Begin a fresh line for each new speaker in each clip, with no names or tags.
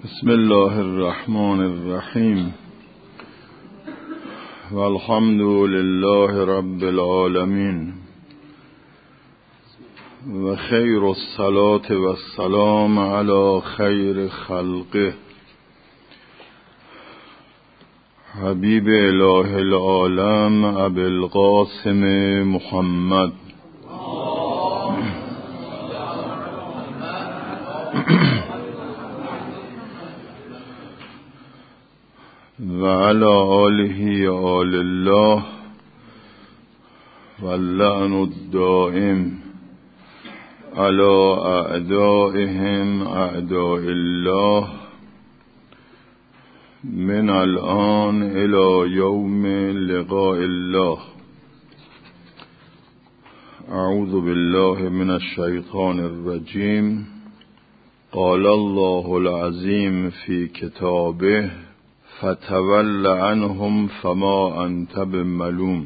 بسم الله الرحمن الرحیم والحمد لله رب العالمین و خیر الصلاة و السلام علی خیر خلقه حبیب اله العالم ابی القاسم محمد و علی آله آل الله و اللعن الدائم علی اعدائهم اعداء الله من الآن الى یوم لقاء الله. اعوذ بالله من الشیطان الرجیم. قال الله العظیم فی کتابه فتول عنهم فما انت بملوم.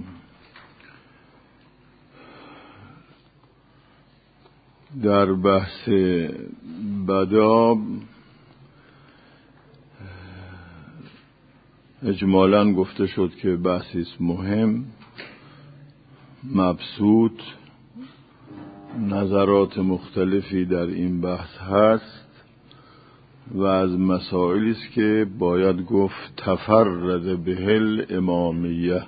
در بحث بدا اجمالاً گفته شد که بحثی است مهم، مبسوط، نظرات مختلفی در این بحث هست و از مسائلی است که باید گفت تفرد به الامامیه.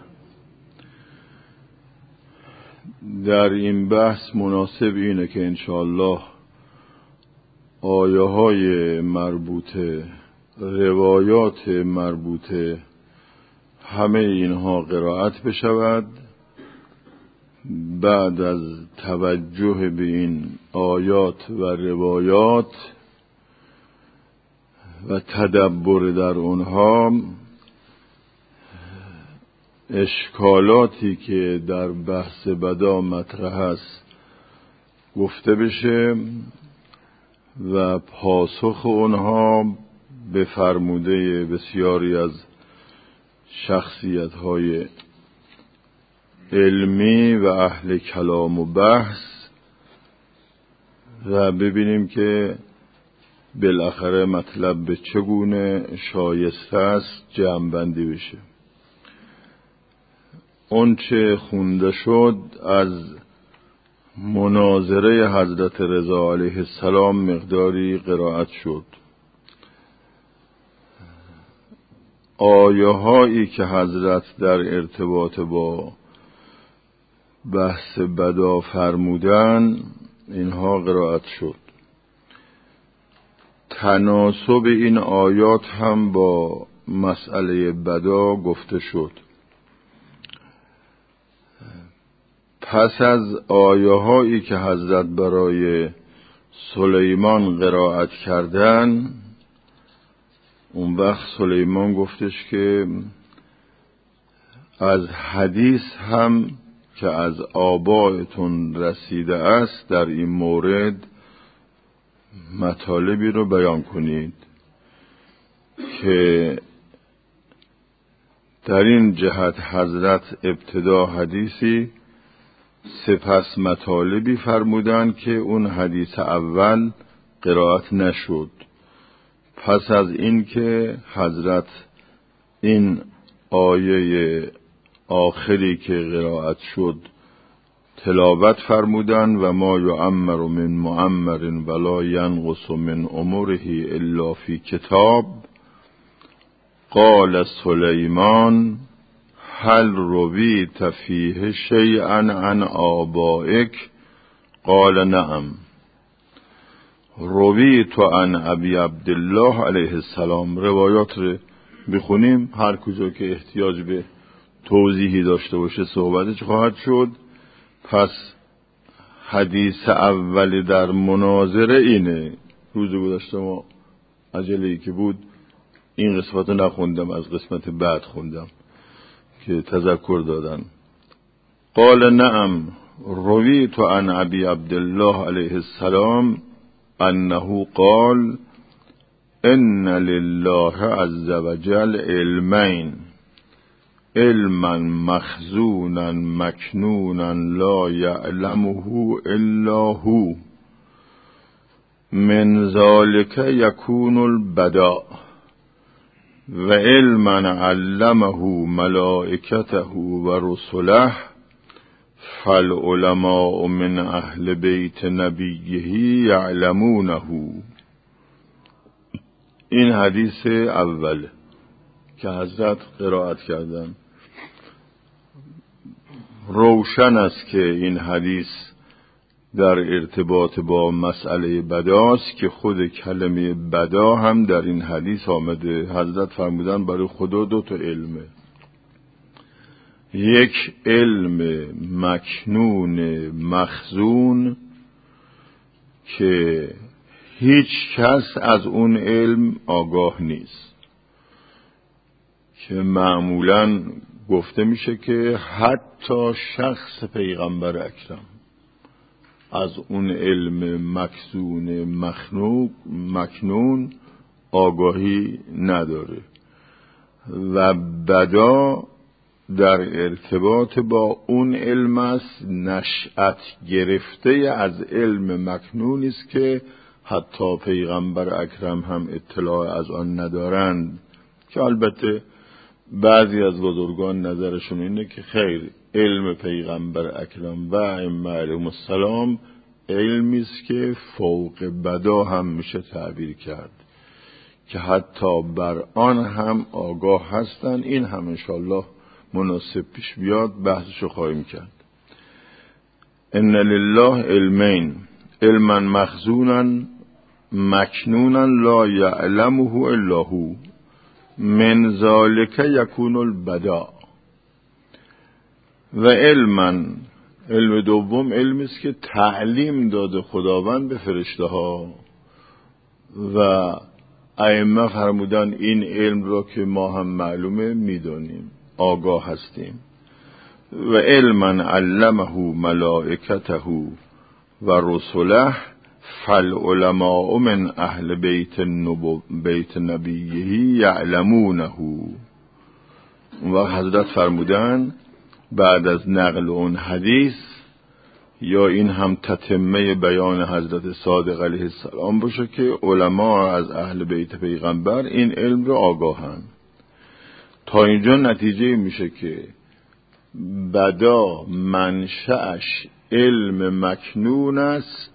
در این بحث مناسب اینه که انشاءالله آیه های مربوطه، روایات مربوطه، همه اینها قرائت بشود. بعد از توجه به این آیات و روایات و تدبر در اونها، اشکالاتی که در بحث بدا مطرح است گفته بشه و پاسخ اونها به فرموده بسیاری از شخصیت‌های علمی و اهل کلام و بحث و ببینیم که بالاخره مطلب به چگونه شایسته است جمع‌بندی بشه. اون چه خونده شد از مناظره حضرت رضا علیه السلام مقداری قرائت شد. آیه هایی که حضرت در ارتباط با بحث بدا فرمودن اینها قرائت شد. تناسب این آیات هم با مسئله بدا گفته شد. پس از آیه هایی که حضرت برای سلیمان قرائت کردن، اون وقت سلیمان گفتش که از حدیث هم که از آبائتون رسیده است در این مورد مطالبی رو بیان کنید که در این جهت حضرت ابتدا حدیثی سپس مطالبی فرمودن که اون حدیث اول قرائت نشد. پس از این که حضرت این آیه آخری که قرائت شد تلاوت فرمودن و ما یعمر من معمر ولا ینقص من عمره الا فی کتاب. قال سلیمان هل رویت فیه شیئا عن آبائک؟ قال نعم رویت عن ابی عبدالله علیه السلام. روایات رو بخونیم، هر کجا که احتیاج به توضیحی داشته باشه صحبتش خواهد شد. پس حدیث اولی در مناظره اینه. روز گذشته ما عجله‌ای که بود این قسمت رو نخوندم، از قسمت بعد خوندم که تذکر دادن. قال نعم رویت عن ابی عبدالله علیه السلام انه قال ان لله عز وجل علمین، علما مخزونا مکنونا لا یعلمه الا هو. من ذالک یکون البداء و علما علمه ملائکته و رسله فالعلماء من اهل بیت نبیه یعلمونه. این حدیث اول که حضرت قرائت کردن. روشن است که این حدیث در ارتباط با مسئله بداست که خود کلمه بدا هم در این حدیث آمده. حضرت فرمودن برای خدا 2 علمه، یک علم مکنون مخزون که هیچ کس از اون علم آگاه نیست، که معمولاً گفته میشه که حتی شخص پیغمبر اکرم از اون علم مخزون مکنون آگاهی نداره. و بدا در ارتباط با اون علم است، نشأت گرفته از علم مکنونی است که حتی پیغمبر اکرم هم اطلاع از آن ندارند، که البته بعضی از بزرگان نظرشون اینه که خیر، علم پیغمبر اکرم و ائمه علیهم السلام علمی است که فوق بدا هم میشه تعبیر کرد، که حتی بر آن هم آگاه هستن. این هم انشاءالله مناسب پیش بیاد بحثشو خواهیم کرد. ان لله علمین، علما مخزونا مکنونا لا یعلمه الا هو، من ذالک یکون البداء. و علم دوم علمی است که تعلیم داده خداوند به فرشته ها و ائمه فرمودن این علم را که ما هم معلومه میدونیم، آگاه هستیم. و علما علمه ملائکته و رسله فالعلماء من اهل بیت نبیه یعلمونه. و حضرت فرمودن بعد از نقل اون حدیث، یا این هم تتمه بیان حضرت صادق علیه السلام باشه، که علما از اهل بیت پیغمبر این علم رو آگاهن. تا اینجا نتیجه میشه که بدا منشأش علم مکنون است،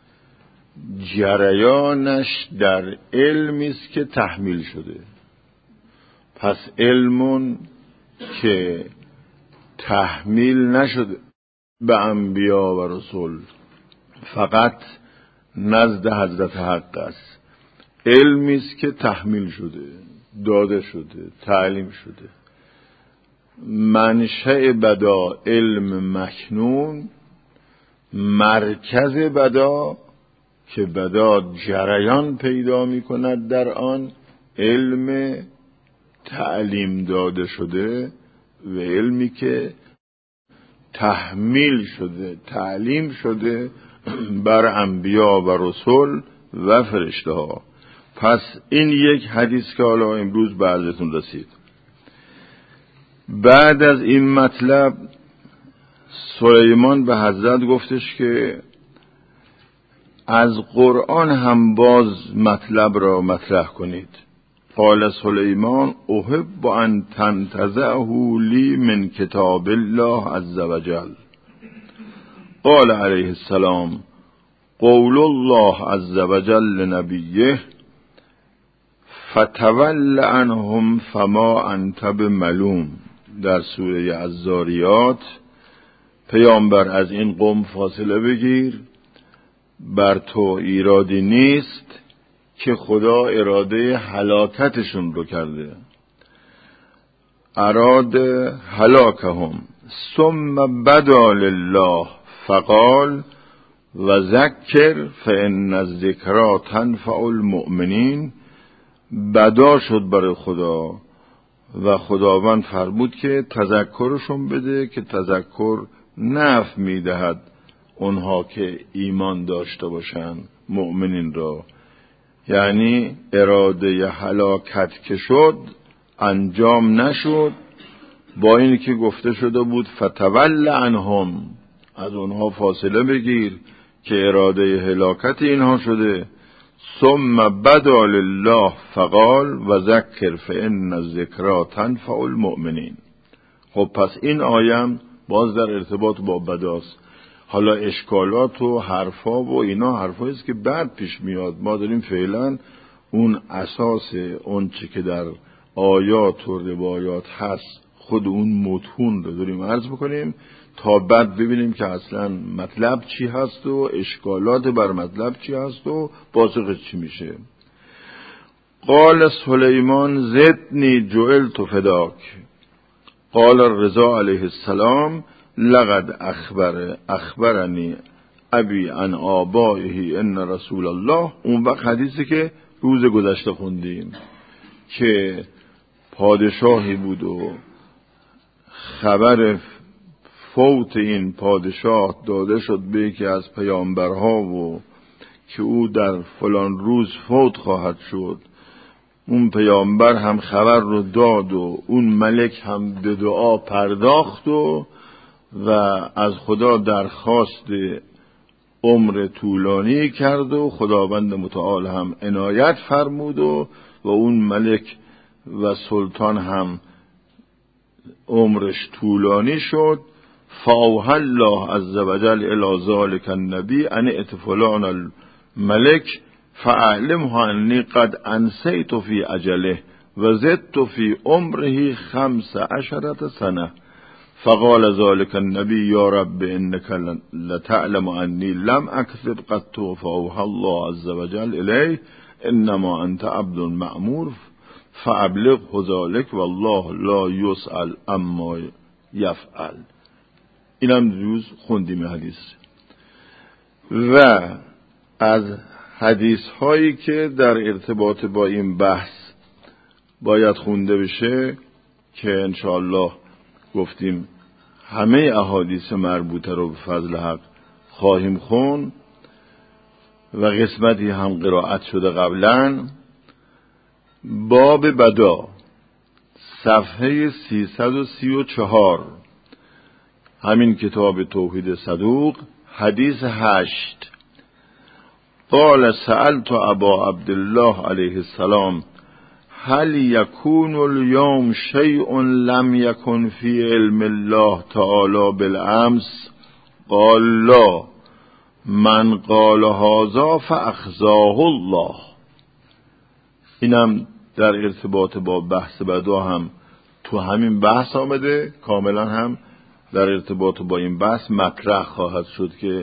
جریانش در علمی است که تحمیل شده. پس علمون که تحمیل نشده به انبیا و رسول، فقط نزد حضرت حق است. علمی است که تحمیل شده، داده شده، تعلیم شده. منشأ بدا علم مکنون، مرکز بدا که بدا جریان پیدا می کند در آن علم تعلیم داده شده و علمی که تحمیل شده، تعلیم شده بر انبیا و رسول و فرشته ها. پس این یک حدیث که حالا امروز به عرضتون رسید. بعد از این مطلب سلیمان به حضرت گفتش که از قرآن هم باز مطلب را مطرح کنید. قال سلیمان احب ان تنتزعه لی من کتاب الله عز وجل. قال علیه السلام قول الله عز وجل لنبیه فتول عنهم فما انت بملوم. در سوره الذاریات پیامبر از این قوم فاصله بگیر، بر تو ایرادی نیست که خدا اراده هلاکتشون رو کرده. اراد هلاکهم ثم بدا لله فقال و ذکر فان الذکرى تنفع المؤمنین. بدا شد برای خدا و خداوند فرمود که تذکرشون بده، که تذکر نفع میدهد اونها که ایمان داشته باشن، مؤمنین را. یعنی اراده هلاکت که شد انجام نشد، با اینی که گفته شده بود فتول عنهم، از اونها فاصله بگیر که اراده هلاکت اینها شده. ثم بدا لله فقال و ذکر فان الذکرى تنفع المؤمنین. خب پس این آیم باز در ارتباط با بداست. حالا اشکالات و حرفا و اینا حرفایی است که بعد پیش میاد. ما داریم فعلا اون اساس اون چه که در آیات و روایات هست، خود اون متون رو داریم عرض بکنیم تا بعد ببینیم که اصلا مطلب چی هست و اشکالات بر مطلب چی هست و پاسخش چی میشه. قال سلیمان زدنی جعلت فداک. قال رضا علیه السلام لقد اخبرنی ابی عن آبائه ان رسول الله. اون وقت حدیثی که روز گذشته خوندیم که پادشاهی بود و خبر فوت این پادشاه داده شد به یکی از پیامبرها و که او در فلان روز فوت خواهد شد. اون پیامبر هم خبر رو داد و اون ملک هم به دعا پرداخت و از خدا درخواست عمر طولانی کرد و خداوند متعال هم عنایت فرمود و اون ملک و سلطان هم عمرش طولانی شد. فاوحى الله عز وجل الى ذلك النبی ان ائت فلان الملک فاعلمه انی قد انسیت فی اجله و زدت فی عمره 15 سنه. فقال ذلك النبی یا رب انک لتعلم انی لم اکذب قط. فاوحى الله عز وجل الیه انما انت عبد مأمور فابلغه ذلك والله لا یسأل اما یفعل. اینم روز خوندیم حدیث. و از حدیث هایی که در ارتباط با این بحث باید خونده بشه که انشاءالله گفتیم همه احادیث مربوطه رو به فضل حق خواهیم خون و قسمتی هم قرائت شده قبلا. باب بدا صفحه 334 همین کتاب توحید صدوق حدیث 8. قال سألت ابا عبدالله علیه السلام هل یکون اليوم شیء لم یکن فی علم الله تعالی بالامس؟ قال لا. من قال هذا فاخزاه الله. اینم در ارتباط با بحث بدا هم تو همین بحث آمده، کاملا هم در ارتباط با این بحث مطرح خواهد شد که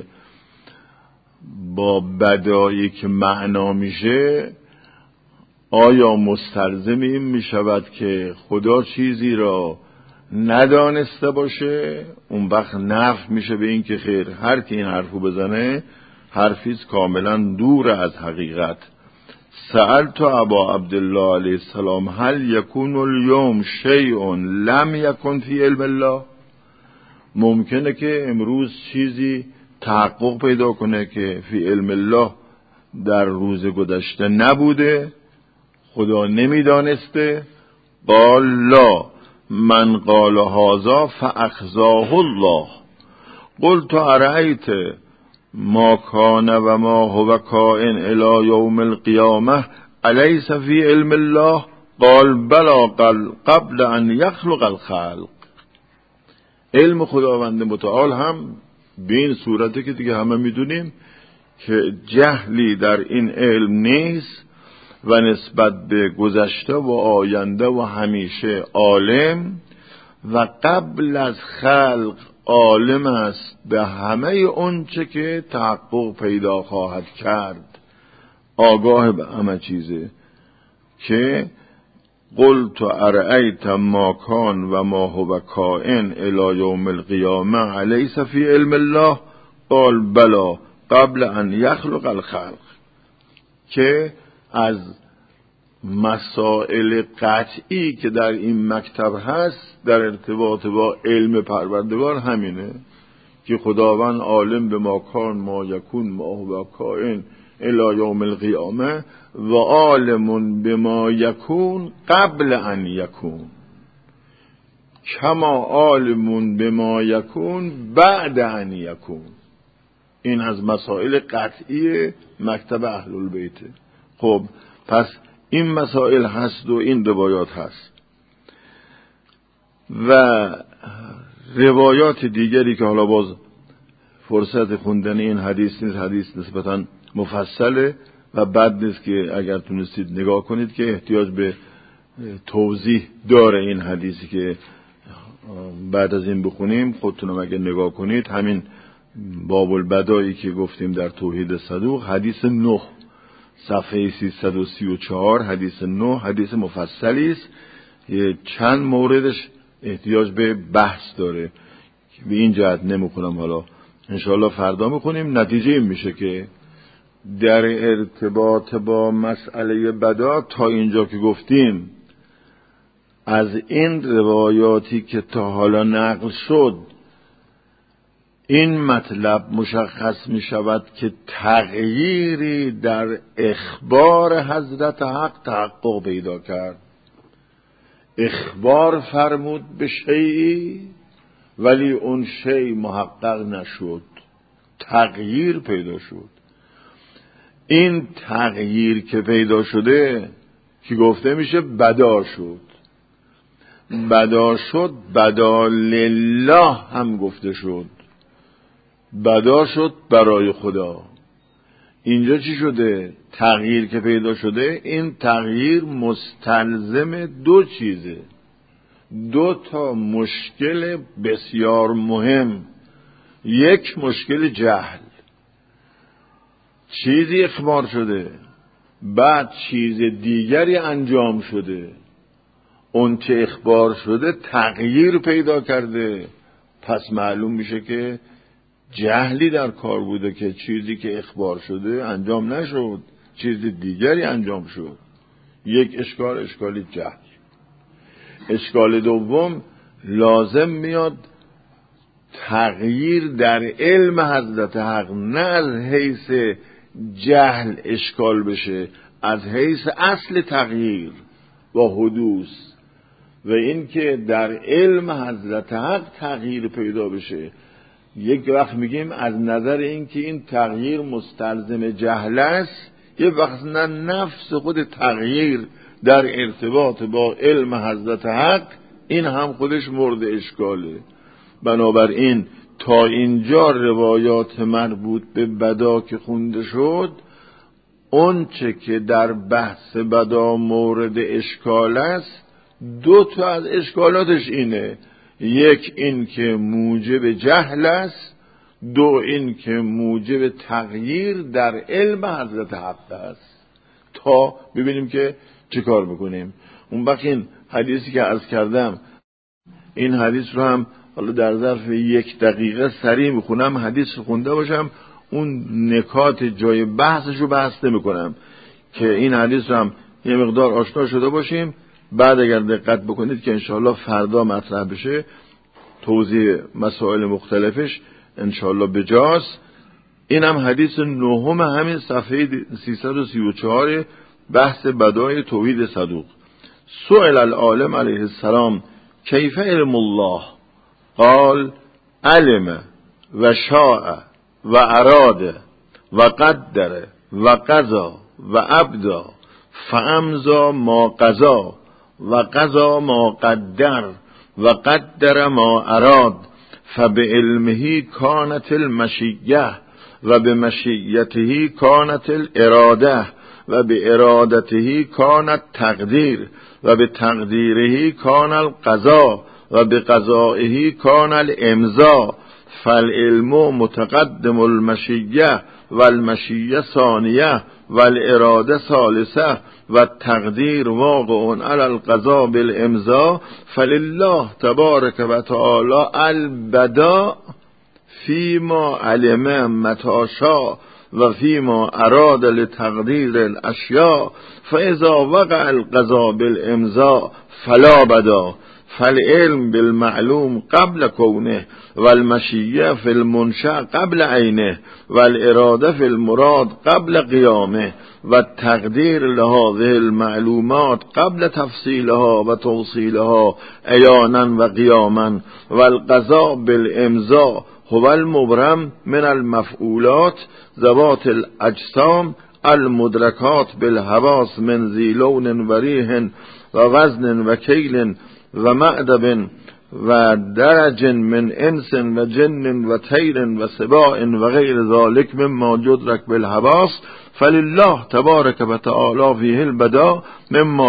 با بدایی که معنا میشه آیا مستلزم این میشود که خدا چیزی را ندانسته باشه؟ اون وقت نفی میشه به این که خیر، هر کی این حرفو بزنه حرفیست کاملا دور از حقیقت. سألت ابا عبدالله علیه السلام هل یکون اليوم شیء لم یکن فی علم الله؟ ممکنه که امروز چیزی تحقق پیدا کنه که فی علم الله در روز گذشته نبوده، خدا نمیدانسته؟ قال لا. من قال هذا فاخزاه الله. قلت ارأیت ما کان و ما هو کائن الی یوم القیامه الیس فی علم الله؟ قال بلا قبل ان یخلق الخلق. علم خداوند متعال هم به این صورته که دیگه همه میدونیم که جهلی در این علم نیست و نسبت به گذشته و آینده و همیشه عالم و قبل از خلق عالم است به همه اون چه که تحقق پیدا خواهد کرد، آگاه به همه چیزه. که قلت ارأیت ما کان و ما هو کائن الی یوم القیامه الیس فی علم الله؟ قال بلا قبل ان یخلق الخلق. که از مسائل قطعی که در این مکتب هست در ارتباط با علم پروردگار همینه که خداوند عالم به ما کان ما یکون ما هو کائن الی یوم القیامه و عالم بما یکون قبل ان یکون کما عالم بما یکون بعد ان یکون. این از مسائل قطعی مکتب اهل البیت. خب پس این مسائل هست و این روایات هست. و روایات دیگری که حالا باز فرصت خوندن این حدیث نیست، حدیث نسبتاً مفصله و بد نیست که اگر تونستید نگاه کنید که احتیاج به توضیح داره این حدیثی که بعد از این بخونیم. خودتونم اگر نگاه کنید همین باب البدایی که گفتیم در توحید صدوق، حدیث 9 صفحه 334 حدیث 9 حدیث مفصلی است، چند موردش احتیاج به بحث داره. به این جهت نمیخونم، حالا انشاءالله فردا میخونیم. نتیجه این میشه که در ارتباط با مسئله بدا تا اینجا که گفتیم از این روایاتی که تا حالا نقل شد این مطلب مشخص می شود که تغییری در اخبار حضرت حق تحقق پیدا کرد. اخبار فرمود به شیئی ولی اون شیء محقق نشد، تغییر پیدا شد. این تغییر که پیدا شده که گفته میشه بدا شد. بدا شد، بدا لله هم گفته شد، بدا شد برای خدا. اینجا چی شده؟ تغییر که پیدا شده، این تغییر مستلزم دو چیزه، دو تا مشکل بسیار مهم. یک مشکل جهل، چیزی اخبار شده بعد چیز دیگری انجام شده، اون چه اخبار شده تغییر پیدا کرده، پس معلوم میشه که جهلی در کار بوده که چیزی که اخبار شده انجام نشد، چیز دیگری انجام شد. یک اشکال، اشکال جهل. اشکال دوم لازم میاد تغییر در علم حضرت حق نه از حیث جهل اشکال بشه، از حیث اصل تغییر و حدوث، و این که در علم حضرت حق تغییر پیدا بشه. یک وقت میگیم از نظر این که این تغییر مستلزم جهل است، یک وقت نه نفس خود تغییر در ارتباط با علم حضرت حق این هم خودش مورد اشکاله. بنابراین تا اینجا روایات مربوط به بدا که خونده شد، اون چه که در بحث بدا مورد اشکال است دو تا از اشکالاتش اینه: یک این که موجب جهل است، دو این که موجب تغییر در علم حضرت حق است. تا ببینیم که چه کار بکنیم. اون وقت این حدیثی که عرض کردم، این حدیث رو هم حالا در ظرف 1 دقیقه سریع میخونم، حدیث رو خونده باشم، اون نکات جای بحثش رو بحث نمیکنم که این حدیث رو هم یه مقدار آشنا شده باشیم. بعد اگر دقت بکنید که انشاءالله فردا مطرح بشه توضیح مسائل مختلفش انشاءالله بجاست. این هم حدیث 9 همین صفحه 334 بحث بدای توحید صدوق. سئل العالم علیه السلام کیف علم الله؟ قال علم و شاء و اراد و قدر و قضا و ابدا فامضا ما قضا و قضا ما قدر و قدر ما اراد فبعلمه کانت المشیه و بمشیته کانت الاراده و بارادته کانت تقدیر و بتقدیره کان القضا و بقضائه کان الامضا فالعلم متقدم المشیه والمشیه ثانیه والاراده ثالثه والتقدیر واقع علی القضا بالامضا فلله تبارک و تعالی البداء فيما علم متى شاء و فيما اراد لتقدیر الاشیاء فاذا وقع القضاء بالامضاء فلا بدا فالعلم بالمعلوم قبل كونه والمشيئة في المنشأ قبل عينه والإرادة في المراد قبل قيامه والتقدير لهذه المعلومات قبل تفصيلها وتوصيلها عيانا وقياما والقضاء بالإمضاء هو المبرم من المفعولات ذوات الأجسام المدرکات بالحواس من ذی لون و ریح و وزن و کیل و معدب و درج من انس و جن و طیر و سباع و غیر ذالک مما یدرک بالحواس فلله تبارک و تعالی فیه البدا مما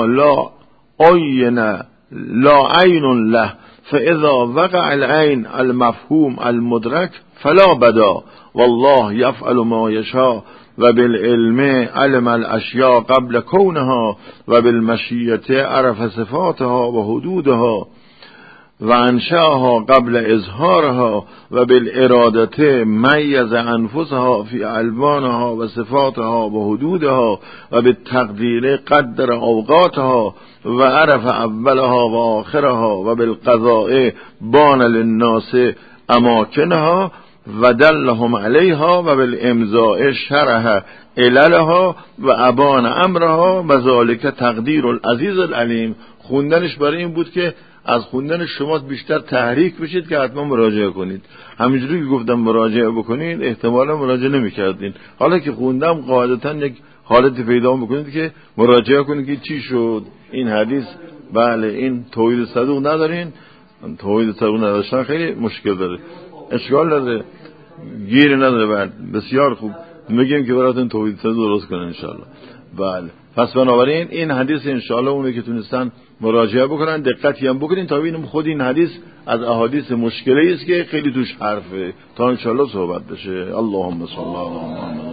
لا عین له فاذا وقع العین المفهوم المدرک فلا بدا والله یفعل ما یشاء و بالعلم علم الاشیاء قبل کونها و بالمشیت عرف صفاتها و حدودها و انشاها قبل اظهارها و بالارادت میز انفسها فی الوانها و صفاتها و حدودها و بالتقدیر قدر اوقاتها و عرف اولها و آخرها و بالقضاء بان للناس اماکنها و دلهم علیها و بالامضاء شرح عللها و ابان امرها و ذالک تقدیر العزیز العلیم. خوندنش برای این بود که از خوندن شما بیشتر تحریک بشید که حتما مراجعه کنید. همینجوری که گفتم مراجعه بکنید احتمالا مراجعه نمی‌کردین. حالا که خوندم قاعدتا یک حالتی پیدا می‌کنید که مراجعه کنید که چی شد این حدیث. بله این توحید صدوق ندارین، توحید صدوق نداشتن خیلی مشکل داره، اشکال داره، گیر نداره. بله بسیار خوب میگیم که براتون توحید صدوق درست کنن انشالله. بله پس بنابراین این حدیث انشالله اونی که تونستن مراجعه بکنن دقتی هم بکنین تا ببینیم خود این حدیث از احادیث مشکلی است که خیلی توش حرفه تا انشالله صحبت بشه. اللهم صل علی محمد.